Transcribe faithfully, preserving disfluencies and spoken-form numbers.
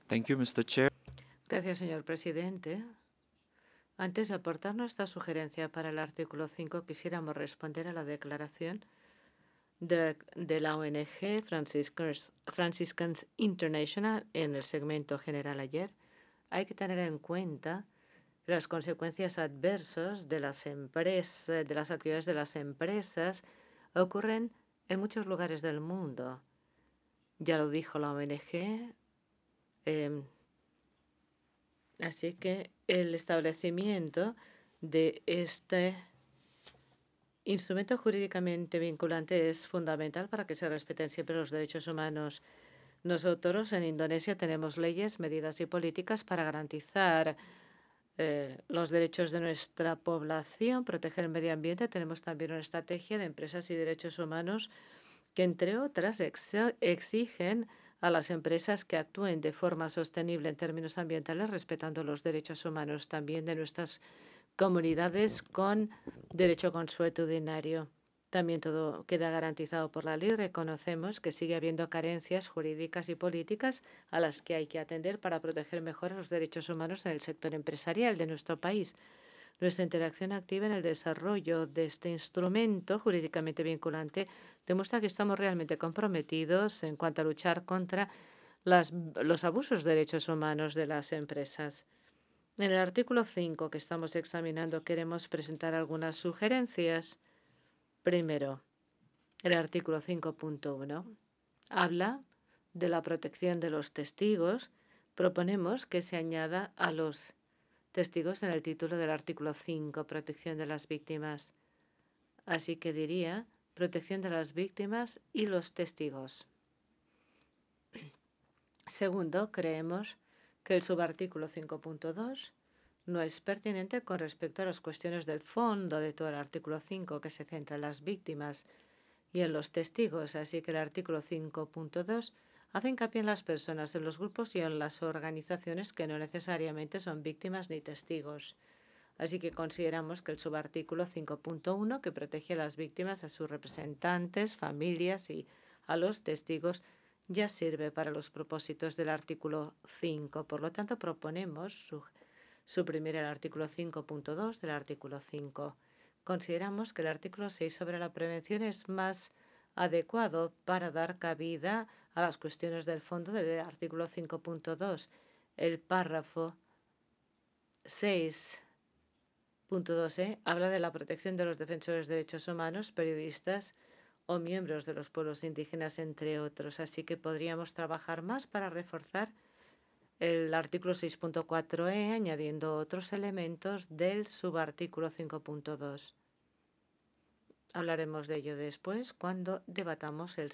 Thank you, mister Chair. Gracias, señor presidente. Antes de aportar nuestra sugerencia para el artículo cinco, quisiéramos responder a la declaración de, de la O N G Franciscans, Franciscans International en el segmento general ayer. Hay que tener en cuenta las consecuencias adversas de las empresas, de las actividades de las empresas, ocurren en muchos lugares del mundo. Ya lo dijo la O N G. Eh, así que el establecimiento de este instrumento jurídicamente vinculante es fundamental para que se respeten siempre los derechos humanos. Nosotros en Indonesia tenemos leyes, medidas y políticas para garantizar eh, los derechos de nuestra población, proteger el medio ambiente. Tenemos también una estrategia de empresas y derechos humanos que, entre otras, ex exigen a las empresas que actúen de forma sostenible en términos ambientales, respetando los derechos humanos también de nuestras comunidades con derecho consuetudinario. También todo queda garantizado por la ley. Reconocemos que sigue habiendo carencias jurídicas y políticas a las que hay que atender para proteger mejor los derechos humanos en el sector empresarial de nuestro país. Nuestra interacción activa en el desarrollo de este instrumento jurídicamente vinculante demuestra que estamos realmente comprometidos en cuanto a luchar contra las, los abusos de derechos humanos de las empresas. En el artículo cinco que estamos examinando queremos presentar algunas sugerencias. Primero, el artículo cinco punto uno habla de la protección de los testigos. Proponemos que se añada a los testigos en el título del artículo cinco, protección de las víctimas. Así que diría protección de las víctimas y los testigos. Segundo, creemos que el subartículo cinco punto dos no es pertinente con respecto a las cuestiones del fondo de todo el artículo cinco, que se centra en las víctimas y en los testigos. Así que el artículo cinco punto dos hace hincapié en las personas, en los grupos y en las organizaciones que no necesariamente son víctimas ni testigos. Así que consideramos que el subartículo cinco punto uno, que protege a las víctimas, a sus representantes, familias y a los testigos, ya sirve para los propósitos del artículo cinco. Por lo tanto, proponemos su, suprimir el artículo cinco punto dos del artículo cinco. Consideramos que el artículo seis sobre la prevención es más adecuado para dar cabida a las cuestiones del fondo del artículo cinco punto dos. El párrafo seis punto dos e habla de la protección de los defensores de derechos humanos, periodistas o miembros de los pueblos indígenas, entre otros. Así que podríamos trabajar más para reforzar el artículo seis punto cuatro e, añadiendo otros elementos del subartículo cinco punto dos. Hablaremos de ello después cuando debatamos el